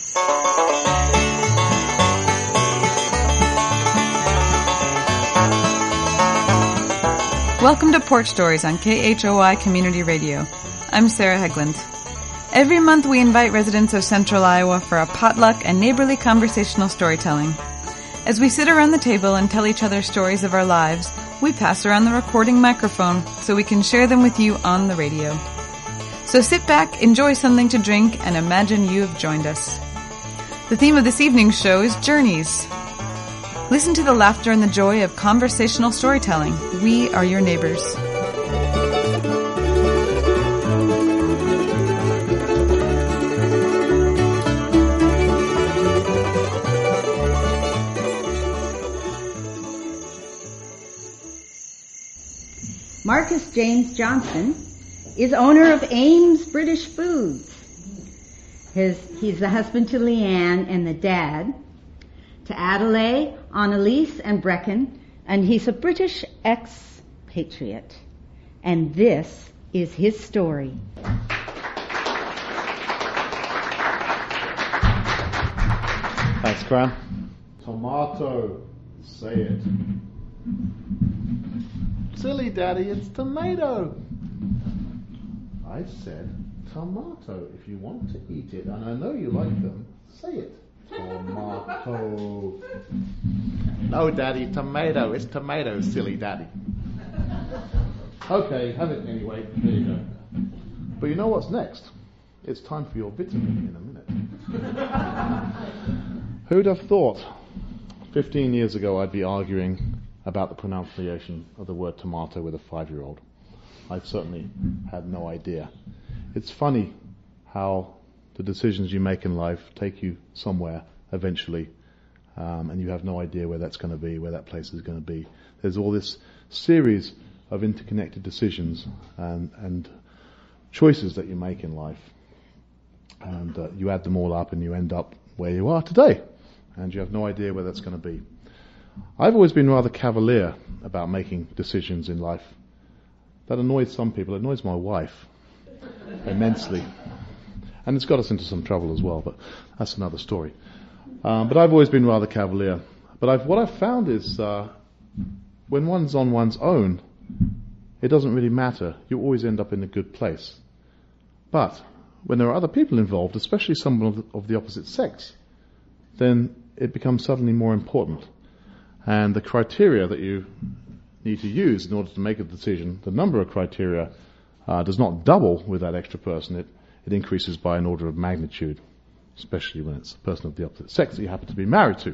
Welcome to Porch Stories on KHOI Community Radio. I'm Sarah Hegland. Every month we invite residents of Central Iowa for a potluck and neighborly conversational storytelling. As we sit around the table and tell each other stories of our lives, we pass around the recording microphone so we can share them with you on the radio. So sit back, enjoy something to drink, and imagine you have joined us. The theme of this evening's show is Journeys. Listen to the laughter and the joy of conversational storytelling. We are your neighbors. Marcus James Johnson is owner of Ames British Foods. He's the husband to Leanne and the dad to Adelaide, Annalise, and Brecken, and he's a British expatriate. And this is his story. Thanks, Cran. Tomato. Say it. Silly Daddy, it's tomato. I said tomato. If you want to eat it, and I know you like them, say it. Tomato. No, Daddy, tomato. It's tomato, silly Daddy. Okay, have it anyway. There you go. But you know what's next? It's time for your vitamin in a minute. Who'd have thought 15 years ago I'd be arguing about the pronunciation of the word tomato with a 5-year-old? I certainly had no idea. It's funny how the decisions you make in life take you somewhere eventually, and you have no idea where that's going to be, where that place is going to be. There's all this series of interconnected decisions and choices that you make in life, and you add them all up and you end up where you are today, and you have no idea where that's going to be. I've always been rather cavalier about making decisions in life. That annoys some people. It annoys my wife immensely. And it's got us into some trouble as well, but that's another story. But I've always been rather cavalier. But what I've found is when one's on one's own, it doesn't really matter. You always end up in a good place. But when there are other people involved, especially someone of the opposite sex, then it becomes suddenly more important. And the criteria that you need to use in order to make a decision, the number of criteria does not double with that extra person. It increases by an order of magnitude, especially when it's a person of the opposite sex that you happen to be married to.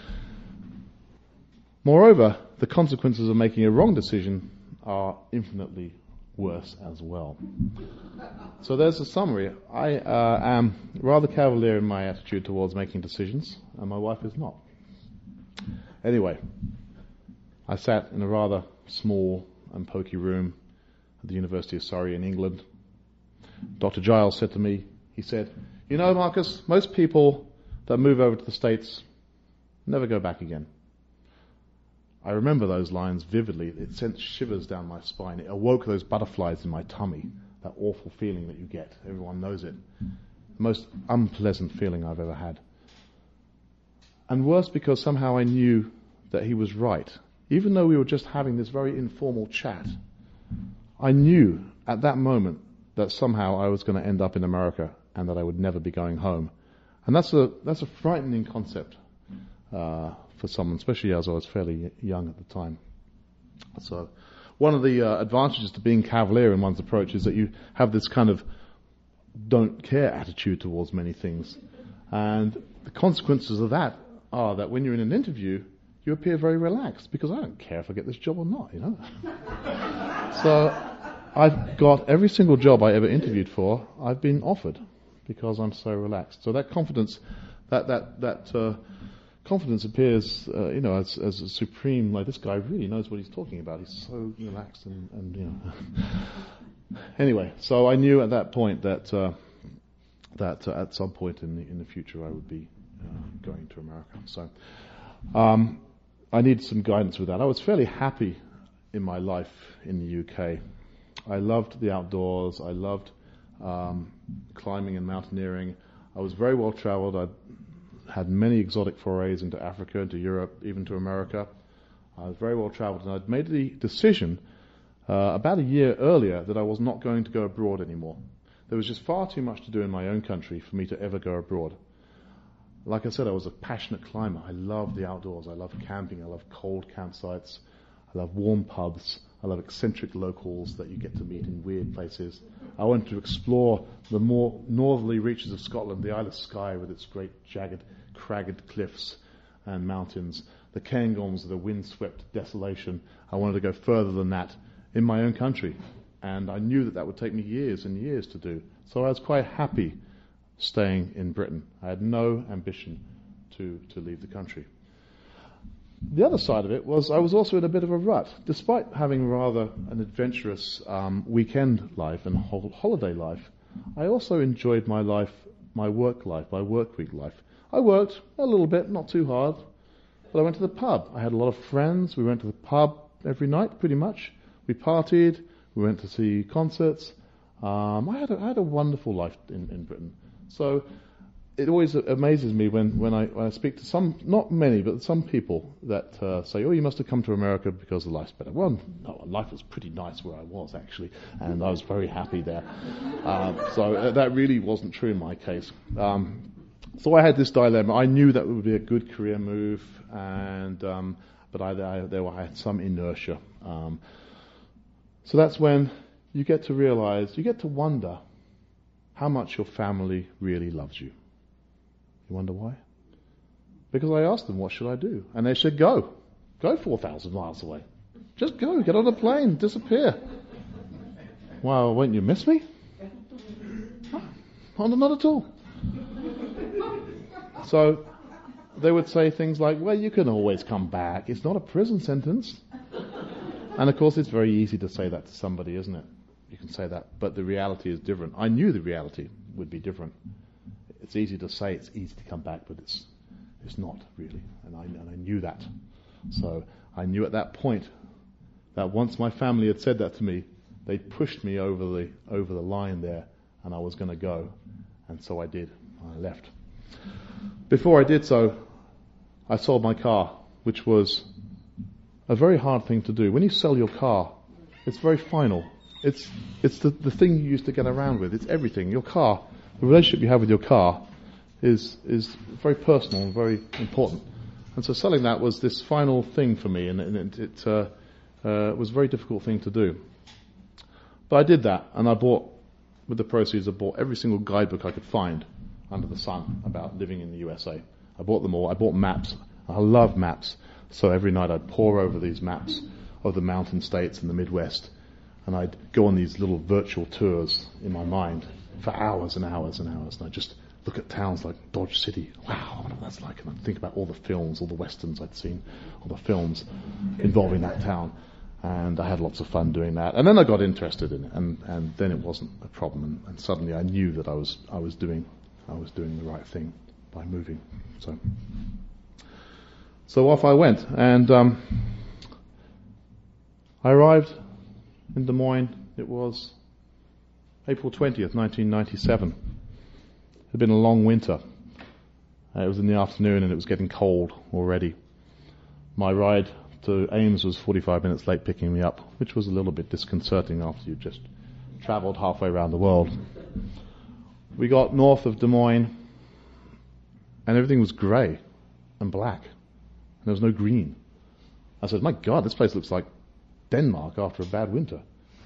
Moreover, the consequences of making a wrong decision are infinitely worse as well. So there's a summary. I am rather cavalier in my attitude towards making decisions, and my wife is not. Anyway, I sat in a rather small and poky room at the University of Surrey in England. Dr. Giles said to me, he said, "You know, Marcus, most people that move over to the States never go back again." I remember those lines vividly. It sent shivers down my spine. It awoke those butterflies in my tummy, that awful feeling that you get. Everyone knows it. The most unpleasant feeling I've ever had. And worse, because somehow I knew that he was right. Even though we were just having this very informal chat, I knew at that moment that somehow I was going to end up in America and that I would never be going home. And that's a frightening concept for someone, especially as I was fairly young at the time. So one of the advantages to being cavalier in one's approach is that you have this kind of don't care attitude towards many things. And the consequences of that are that when you're in an interview, you appear very relaxed, because I don't care if I get this job or not, you know. So I've got every single job I ever interviewed for, I've been offered, because I'm so relaxed. So that confidence, that confidence appears, as a supreme. Like, this guy really knows what he's talking about. He's so relaxed and you know. Anyway, so I knew at that point that at some point in the future I would be going to America. So I needed some guidance with that. I was fairly happy in my life in the UK. I loved the outdoors. I loved climbing and mountaineering. I was very well traveled. I'd had many exotic forays into Africa, into Europe, even to America. I was very well traveled, and I'd made the decision about a year earlier that I was not going to go abroad anymore. There was just far too much to do in my own country for me to ever go abroad. Like I said, I was a passionate climber. I love the outdoors. I love camping. I love cold campsites. I love warm pubs. I love eccentric locals that you get to meet in weird places. I wanted to explore the more northerly reaches of Scotland, the Isle of Skye with its great jagged, cragged cliffs and mountains, the Cairngorms, the windswept desolation. I wanted to go further than that in my own country. And I knew that would take me years and years to do. So I was quite happy staying in Britain. I had no ambition to leave the country. The other side of it was I was also in a bit of a rut. Despite having rather an adventurous weekend life and holiday life, I also enjoyed my life, my work life, my work week life. I worked a little bit, not too hard, but I went to the pub. I had a lot of friends. We went to the pub every night, pretty much. We partied. We went to see concerts. I had a wonderful life in Britain. So it always amazes me when I speak to some, not many, but some people that say, "Oh, you must have come to America because the life's better." Well, no, life was pretty nice where I was actually, and I was very happy there. So that really wasn't true in my case. So I had this dilemma. I knew that would be a good career move, and but I had some inertia. So that's when you get to realize, you get to wonder how much your family really loves you. You wonder why? Because I asked them, what should I do? And they said, go 4,000 miles away. Just go, get on a plane, disappear. Well, won't you miss me? Oh, not at all. So they would say things like, well, you can always come back. It's not a prison sentence. And of course, it's very easy to say that to somebody, isn't it? You can say that, but the reality is different. I knew the reality would be different. It's easy to say, it's easy to come back, but it's not really. And I knew that. So I knew at that point that once my family had said that to me, they pushed me over the line there, and I was going to go. And so I did. I left. Before I did so, I sold my car, which was a very hard thing to do. When you sell your car, it's very final. It's the thing you used to get around with. It's everything. Your car, the relationship you have with your car is very personal and very important. And so selling that was this final thing for me, and it was a very difficult thing to do. But I did that, and with the proceeds, I bought every single guidebook I could find under the sun about living in the USA. I bought them all. I bought maps. I love maps. So every night I'd pore over these maps of the mountain states and the Midwest, and I'd go on these little virtual tours in my mind for hours and hours and hours, and I'd just look at towns like Dodge City. Wow, what that's like. And I'd think about all the films, all the westerns I'd seen, all the films involving that town. And I had lots of fun doing that. And then I got interested in it, and then it wasn't a problem. And suddenly I knew that I was doing the right thing by moving. So off I went, and I arrived in Des Moines. It was April 20th, 1997. It had been a long winter. It was in the afternoon, and it was getting cold already. My ride to Ames was 45 minutes late picking me up, which was a little bit disconcerting after you'd just travelled halfway around the world. We got north of Des Moines, and everything was grey and black. There was no green. I said, my God, this place looks like Denmark after a bad winter.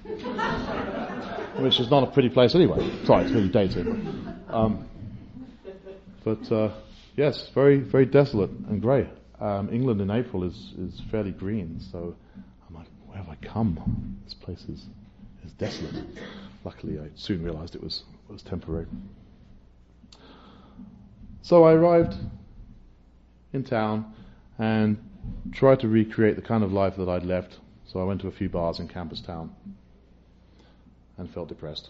Which is not a pretty place anyway. Sorry, it's really dated. But yes, very, very desolate and grey. England in April is fairly green, so I'm like, where have I come? This place is desolate. Luckily, I soon realised it was temporary. So I arrived in town and tried to recreate the kind of life that I'd left. So I went to a few bars in Campus Town and felt depressed.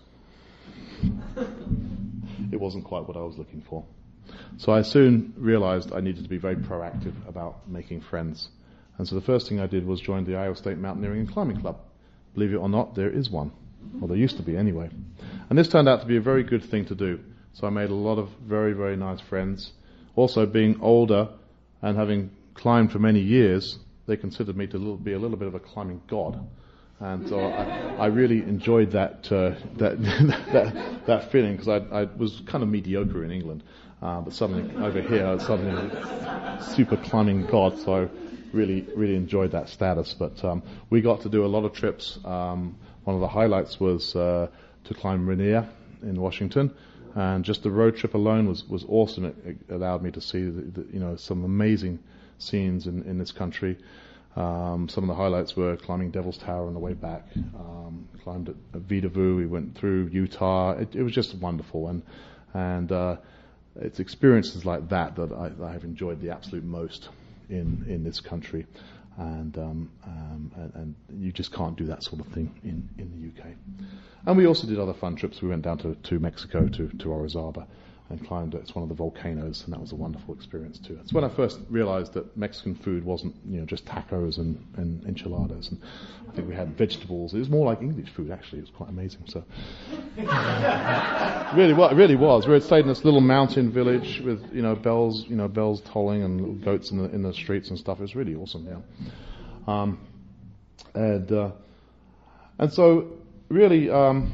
It wasn't quite what I was looking for. So I soon realized I needed to be very proactive about making friends. And so the first thing I did was join the Iowa State Mountaineering and Climbing Club. Believe it or not, there is one. Well, there used to be anyway. And this turned out to be a very good thing to do. So I made a lot of very, very nice friends. Also, being older and having climbed for many years, they considered me to be a little bit of a climbing god. And so I really enjoyed that feeling, because I was kind of mediocre in England. But suddenly over here, I was suddenly a super climbing god. So I really, really enjoyed that status. But we got to do a lot of trips. One of the highlights was to climb Rainier in Washington. And just the road trip alone was awesome. It allowed me to see some amazing scenes in this country. Some of the highlights were climbing Devil's Tower on the way back. Climbed at Vita Vu. We went through Utah. It was just wonderful, and it's experiences like that I have enjoyed the absolute most in this country, and you just can't do that sort of thing in the UK. And we also did other fun trips. We went down to Mexico, to Orizaba, and climbed. It's one of the volcanoes, and that was a wonderful experience too. It's when I first realized that Mexican food wasn't just tacos and enchiladas, and I think we had vegetables. It was more like English food, actually. It was quite amazing. So it really was. We had stayed in this little mountain village with bells tolling and little goats in the streets and stuff. It was really awesome. And so really.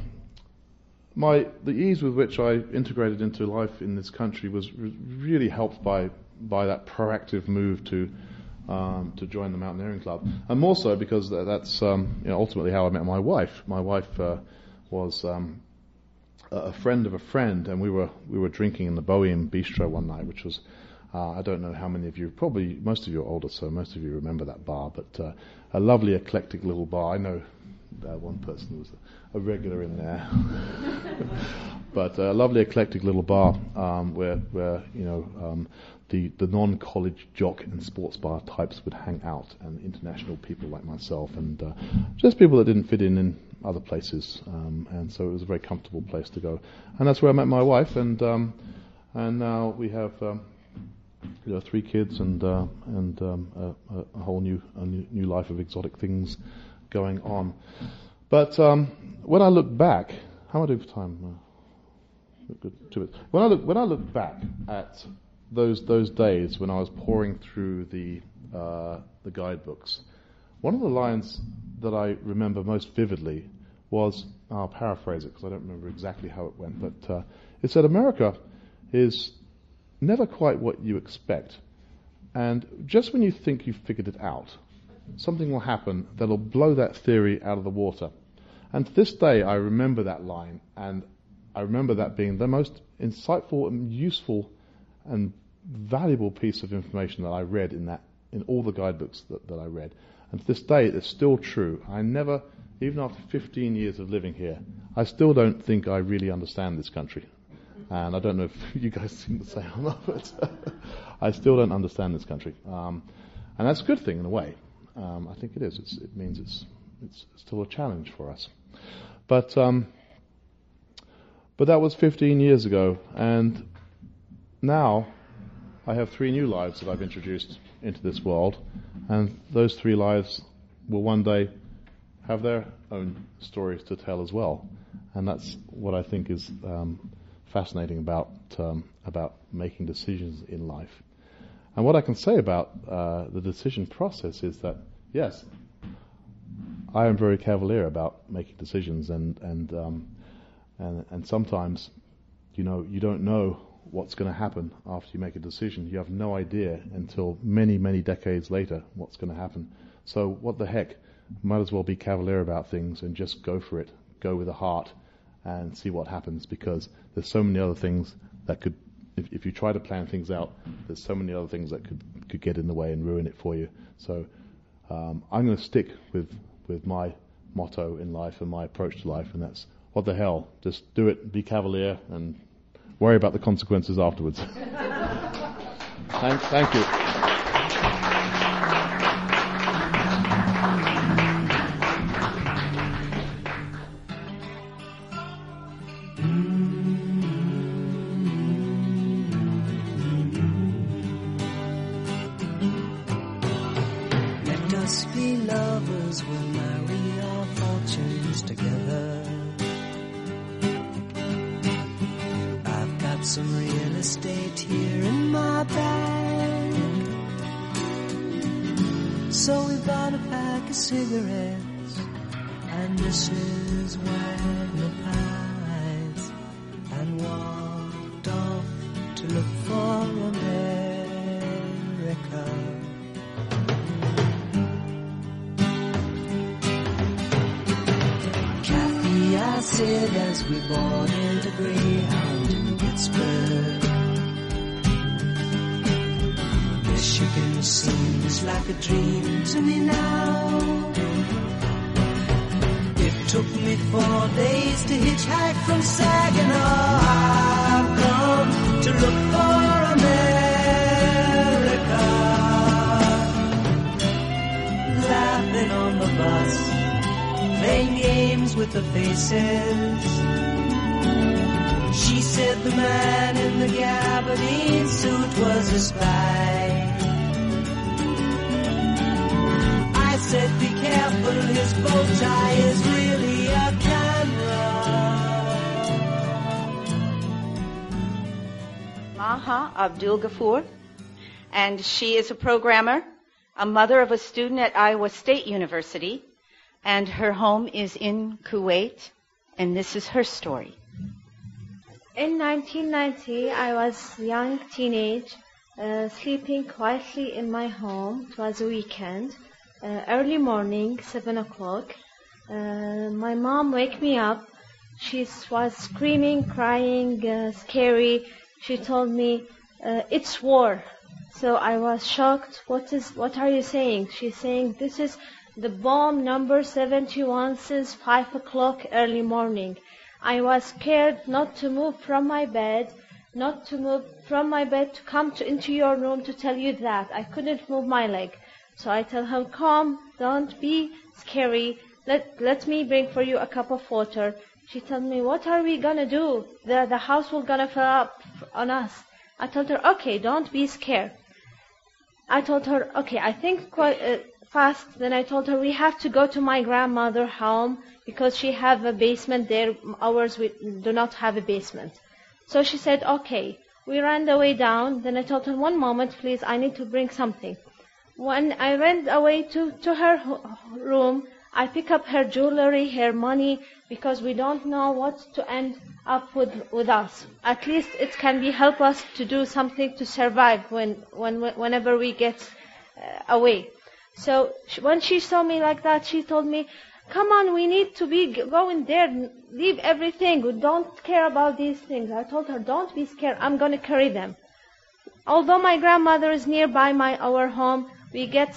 The ease with which I integrated into life in this country was really helped by that proactive move to join the Mountaineering Club, and more so because that's ultimately how I met my wife. My wife was a friend of a friend, and we were drinking in the Bohemian Bistro one night, which was I don't know how many of you, probably most of you are older, so most of you remember that bar, but a lovely eclectic little bar. I know one person who was a regular in there, but a lovely eclectic little bar where the non-college jock and sports bar types would hang out, and international people like myself, and just people that didn't fit in other places, and so it was a very comfortable place to go. And that's where I met my wife, and now we have 3 kids and a whole new life of exotic things going on. But when I look back, how am I doing for time? Good, 2 minutes. When I look back at those days when I was pouring through the guidebooks, one of the lines that I remember most vividly was, I'll paraphrase it because I don't remember exactly how it went, but it said, America is never quite what you expect, and just when you think you've figured it out, something will happen that'll blow that theory out of the water. And to this day, I remember that line, and I remember that being the most insightful and useful and valuable piece of information that I read in all the guidebooks that I read. And to this day, it's still true. I never, even after 15 years of living here, I still don't think I really understand this country. And I don't know if you guys seem the same or not, but I still don't understand this country. And that's a good thing in a way. I think it is. It means it's still a challenge for us. But that was 15 years ago, and now I have 3 new lives that I've introduced into this world, and those 3 lives will one day have their own stories to tell as well. And that's what I think is fascinating about making decisions in life. And what I can say about the decision process is that, yes, I am very cavalier about making decisions, and sometimes, you don't know what's going to happen after you make a decision. You have no idea until many, many decades later what's going to happen. So what the heck? Might as well be cavalier about things and just go for it. Go with the heart and see what happens, because there's so many other things that could, if you try to plan things out, there's so many other things that could get in the way and ruin it for you. So I'm going to stick with my motto in life and my approach to life, and that's, what the hell, just do it, be cavalier, and worry about the consequences afterwards. Thank you. Let us be lovers, we'll marry our fortunes together. I've got got some real estate here in my bag. So we bought a pack of cigarettes and Mrs. Wagner pies and walked off to look for America. Kathy, I said as we boarded a Greyhound in Pittsburgh, Michigan seems like a dream to me now. It took me 4 days to hitchhike from Saginaw. I've come to look for America. Laughing on the bus, playing games with the faces. She said the man in the gabardine suit was a spy. I said be careful, his bow tie is really a camera. Maha Abdul Ghafoor, and she is a programmer, a mother of a student at Iowa State University, and her home is in Kuwait, and this is her story. In 1990, I was young teenage, sleeping quietly in my home. It was a weekend, early morning, 7 o'clock. My mom wake me up. She was screaming, crying, scary. She told me, it's war. So I was shocked. What are you saying? She's saying, this is the bomb number 71 since 5 o'clock early morning. I was scared not to move from my bed, to come into your room to tell you that. I couldn't move my leg. So I tell her, calm, don't be scary. Let me bring for you a cup of water. She told me, what are we gonna do? The house will gonna fill up on us. I told her, okay, don't be scared. I told her, okay, I think quite fast. Then I told her, we have to go to my grandmother's home because she have a basement there. Ours, we do not have a basement. So she said, okay. We ran the way down. Then I told her, one moment, please, I need to bring something. When I ran away to her room, I pick up her jewelry, her money, because we don't know what to end up with us. At least it can be help us to do something to survive whenever we get away. So when she saw me like that, she told me, come on, we need to be going there, leave everything, we don't care about these things. I told her, don't be scared, I'm going to carry them. Although my grandmother is nearby our home, we get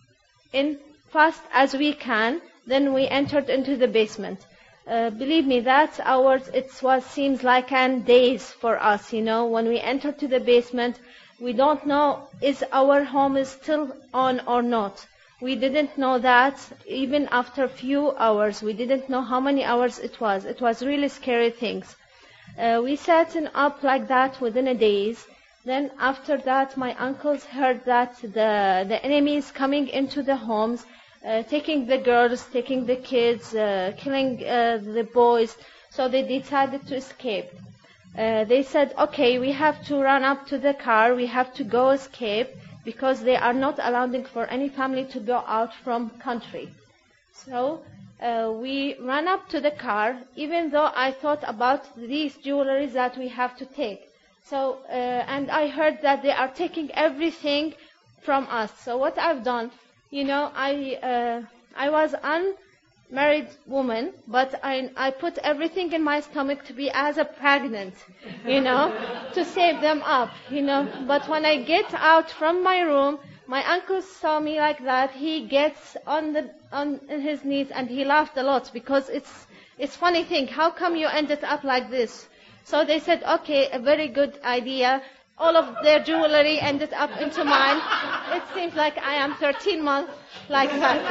in fast as we can, then we entered into the basement. Believe me, that's ours. Seems like days for us, when we entered to the basement, we don't know is our home is still on or not. We didn't know that even after a few hours. We didn't know how many hours it was. It was really scary things. We sat up like that within a days. Then after that, my uncles heard that the enemy is coming into the homes, taking the girls, taking the kids, killing the boys. So they decided to escape. They said, okay, we have to run up to the car. We have to go escape because they are not allowing for any family to go out from country. So we ran up to the car, even though I thought about these jewelries that we have to take. So, and I heard that they are taking everything from us. So what I've done, I was unmarried woman, but I put everything in my stomach to be as a pregnant, to save them up, But when I get out from my room, my uncle saw me like that. He gets on his knees and he laughed a lot because it's funny thing. How come you ended up like this? So they said, okay, a very good idea. All of their jewelry ended up into mine. It seems like I am 13 months like that,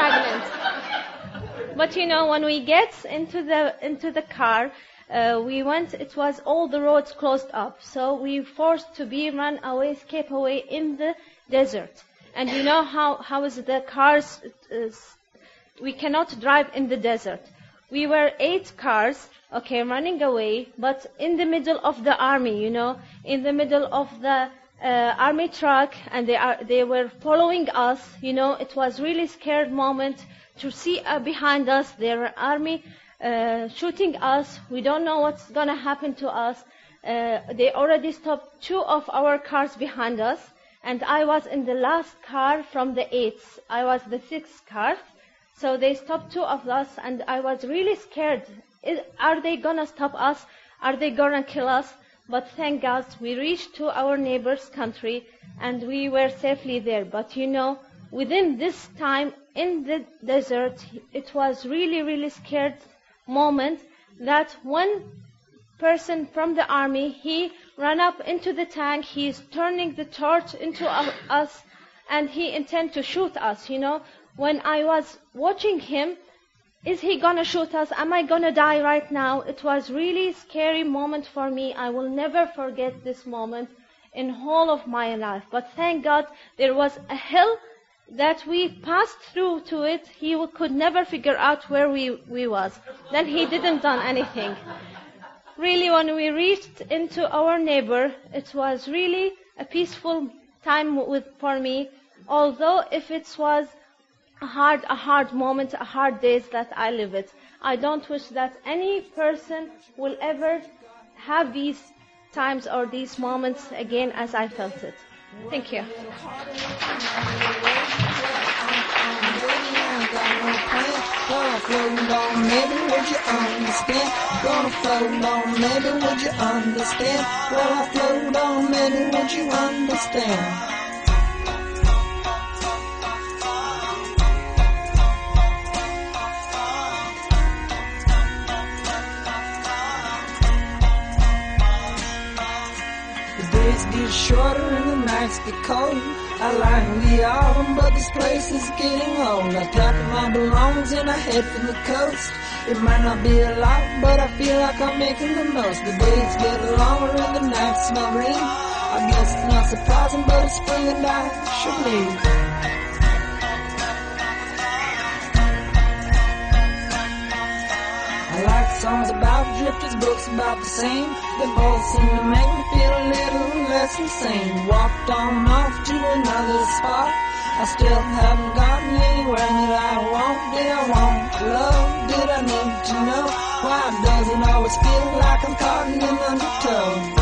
pregnant. But when we get into the car, we went. It was all the roads closed up, so we forced to be run away, escape away in the desert. And how is the cars? We cannot drive in the desert. we were 8 cars, running away, but in the middle of the army, in the middle of the army truck, and they were following us. It was really scared moment to see behind us their army shooting us. We don't know what's gonna happen to us. They already stopped 2 of our cars behind us, and I was in the last car from the 8th. I was the 6th car. So they stopped 2 of us, and I was really scared. Are they gonna stop us? Are they gonna kill us? But thank God we reached to our neighbor's country, and we were safely there. But within this time in the desert, it was really, really scared moment that one person from the army, he ran up into the tank, he's turning the torch into us, and he intended to shoot us, When I was watching him, is he gonna shoot us? Am I gonna die right now? It was really scary moment for me. I will never forget this moment in whole of my life. But thank God there was a hill that we passed through to it. He could never figure out where we was. Then he didn't done anything. Really, when we reached into our neighbor, it was really a peaceful time for me. Although if it was a hard moment, a hard days that I live it. I don't wish that any person will ever have these times or these moments again as I felt it. Thank you. Gonna float on, maybe would you understand? Gonna float on, maybe would you understand? Gonna float on, maybe would you understand? Get shorter and the nights get cold. I like the autumn, but this place is getting old. I pack up my belongings and I head for the coast. It might not be a lot, but I feel like I'm making the most. The days get longer and the nights smell green. I guess it's not surprising, but it's spring and I should leave. I like songs about drifters, books about the same. They both seem to make me feel a little less insane. Walked on off to another spot. I still haven't gotten anywhere that I want. Did I want love? Did I need to know? Why does it always feel like I'm caught in an undertow?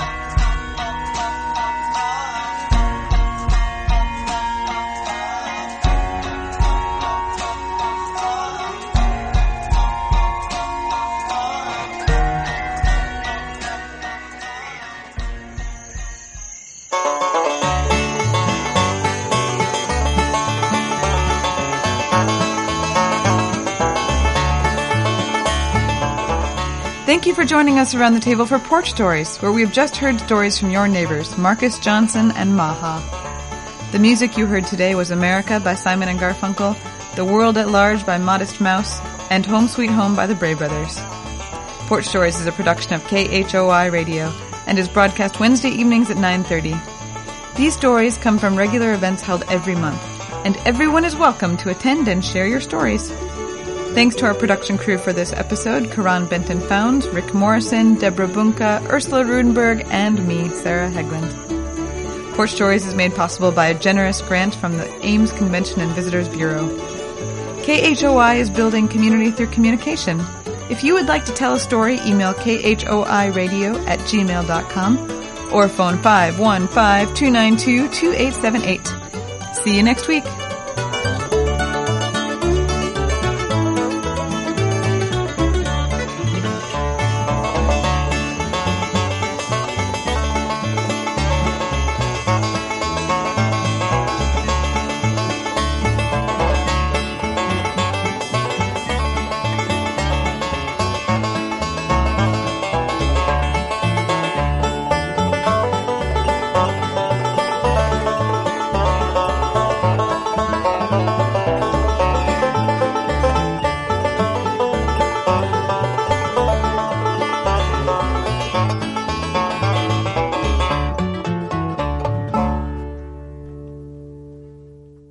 Thank you for joining us around the table for Porch Stories, where we have just heard stories from your neighbors, Marcus Johnson and Maha. The music you heard today was America by Simon and Garfunkel, The World at Large by Modest Mouse, and Home Sweet Home by the Bray Brothers. Porch Stories is a production of KHOI Radio and is broadcast Wednesday evenings at 9:30. These stories come from regular events held every month, and everyone is welcome to attend and share your stories. Thanks to our production crew for this episode, Karan Benton-Found, Rick Morrison, Deborah Bunka, Ursula Rudenberg, and me, Sarah Hegland. Porch Stories is made possible by a generous grant from the Ames Convention and Visitors Bureau. KHOI is building community through communication. If you would like to tell a story, email khoiradio@gmail.com or phone 515-292-2878. See you next week.